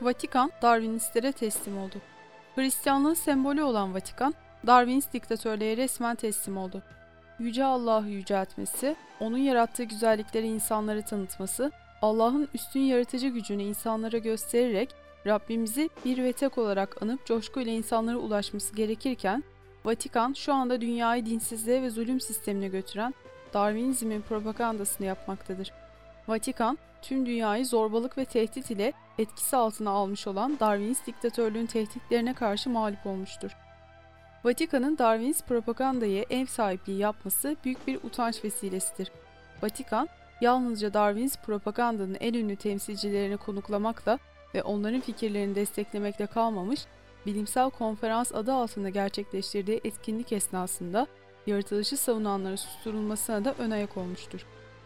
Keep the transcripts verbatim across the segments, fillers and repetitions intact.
Vatikan, Darwinistlere teslim oldu. Hristiyanlığın sembolü olan Vatikan, Darwinist diktatörlüğe resmen teslim oldu. Yüce Allah'ı yüceltmesi, onun yarattığı güzellikleri insanlara tanıtması, Allah'ın üstün yaratıcı gücünü insanlara göstererek Rabbimizi bir ve tek olarak anıp coşkuyla insanlara ulaşması gerekirken, Vatikan şu anda dünyayı dinsizliğe ve zulüm sistemine götüren Darwinizmin propagandasını yapmaktadır. Vatikan, tüm dünyayı zorbalık ve tehdit ile etkisi altına almış olan Darwinist diktatörlüğün tehditlerine karşı mağlup olmuştur. Vatikan'ın Darwinist propagandaya ev sahipliği yapması büyük bir utanç vesilesidir. Vatikan, yalnızca Darwinist propagandanın en ünlü temsilcilerini konuklamakla ve onların fikirlerini desteklemekle kalmamış, bilimsel konferans adı altında gerçekleştirdiği etkinlik esnasında yaratılışı savunanlara susturulmasına da ön ayak olmuştur.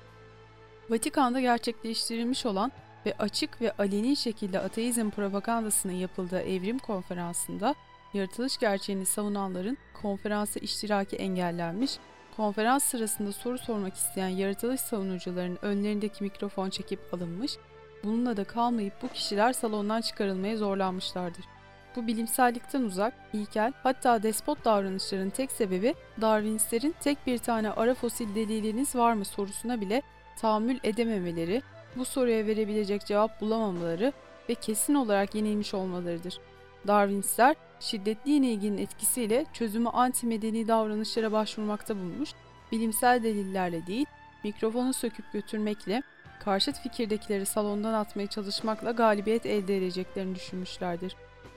Vatikan'da gerçekleştirilmiş olan ve açık ve aleni şekilde ateizm propagandasının yapıldığı evrim konferansında yaratılış gerçeğini savunanların konferansa iştiraki engellenmiş, konferans sırasında soru sormak isteyen yaratılış savunucularının önlerindeki mikrofon çekip alınmış, bununla da kalmayıp bu kişiler salondan çıkarılmaya zorlanmışlardır. Bu bilimsellikten uzak, ilkel, hatta despot davranışların tek sebebi Darwinistlerin tek bir tane ara fosil deliliniz var mı sorusuna bile tahammül edememeleri, bu soruya verebilecek cevap bulamamaları ve kesin olarak yenilmiş olmalarıdır. Darwinistler, şiddetli yenilginin etkisiyle çözümü anti-medeni davranışlara başvurmakta bulmuş, bilimsel delillerle değil, mikrofonu söküp götürmekle, karşıt fikirdekileri salondan atmaya çalışmakla galibiyet elde edeceklerini düşünmüşlerdir.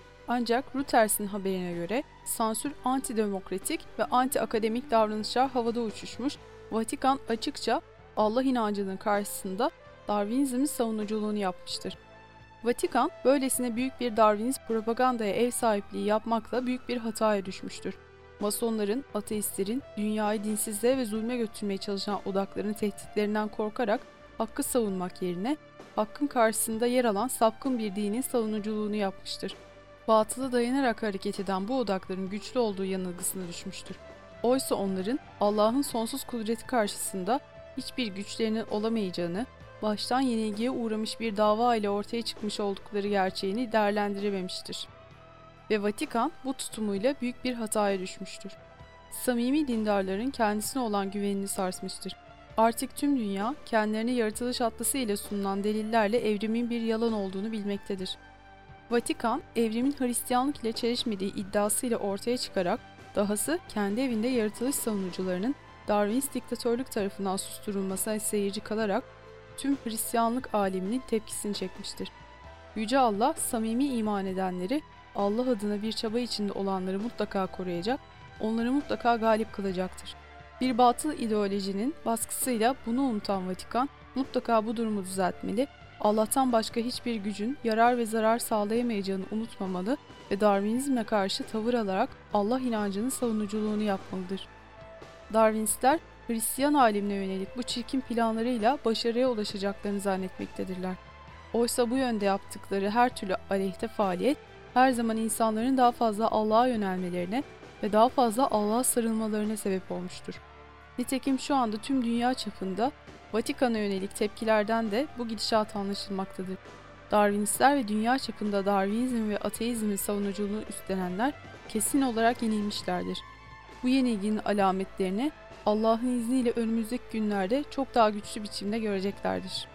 Ancak Reuters'in haberine göre sansür antidemokratik ve anti-akademik davranışlar havada uçuşmuş, Vatikan açıkça Allah inancının karşısında Darwinizmin savunuculuğunu yapmıştır. Vatikan, böylesine büyük bir Darwinist propagandaya ev sahipliği yapmakla büyük bir hataya düşmüştür. Masonların, ateistlerin, dünyayı dinsizliğe ve zulme götürmeye çalışan odakların tehditlerinden korkarak hakkı savunmak yerine, hakkın karşısında yer alan sapkın bir dinin savunuculuğunu yapmıştır. Batıla dayanarak hareket eden bu odakların güçlü olduğu yanılgısına düşmüştür. Oysa onların Allah'ın sonsuz kudreti karşısında hiçbir güçlerinin olamayacağını, baştan yenilgiye uğramış bir dava ile ortaya çıkmış oldukları gerçeğini değerlendirememiştir. Ve Vatikan bu tutumuyla büyük bir hataya düşmüştür. Samimi dindarların kendisine olan güvenini sarsmıştır. Artık tüm dünya kendilerine yaratılış atlası ile sunulan delillerle evrimin bir yalan olduğunu bilmektedir. Vatikan, evrimin Hristiyanlık ile çelişmediği iddiasıyla ortaya çıkarak, dahası kendi evinde yaratılış savunucularının Darwinist diktatörlük tarafından susturulmasına seyirci kalarak tüm Hristiyanlık aleminin tepkisini çekmiştir. Yüce Allah, samimi iman edenleri, Allah adına bir çaba içinde olanları mutlaka koruyacak, onları mutlaka galip kılacaktır. Bir batıl ideolojinin baskısıyla bunu unutan Vatikan, mutlaka bu durumu düzeltmeli, Allah'tan başka hiçbir gücün yarar ve zarar sağlayamayacağını unutmamalı ve Darwinizme karşı tavır alarak Allah inancının savunuculuğunu yapmalıdır. Darwinistler, Hristiyan alemine yönelik bu çirkin planlarıyla başarıya ulaşacaklarını zannetmektedirler. Oysa bu yönde yaptıkları her türlü aleyhte faaliyet, her zaman insanların daha fazla Allah'a yönelmelerine ve daha fazla Allah'a sarılmalarına sebep olmuştur. Nitekim şu anda tüm dünya çapında Vatikan'a yönelik tepkilerden de bu gidişat anlaşılmaktadır. Darwinistler ve dünya çapında Darwinizm ve ateizmin savunuculuğunu üstlenenler kesin olarak yenilmişlerdir. Bu yenilginin alametlerini Allah'ın izniyle önümüzdeki günlerde çok daha güçlü biçimde göreceklerdir.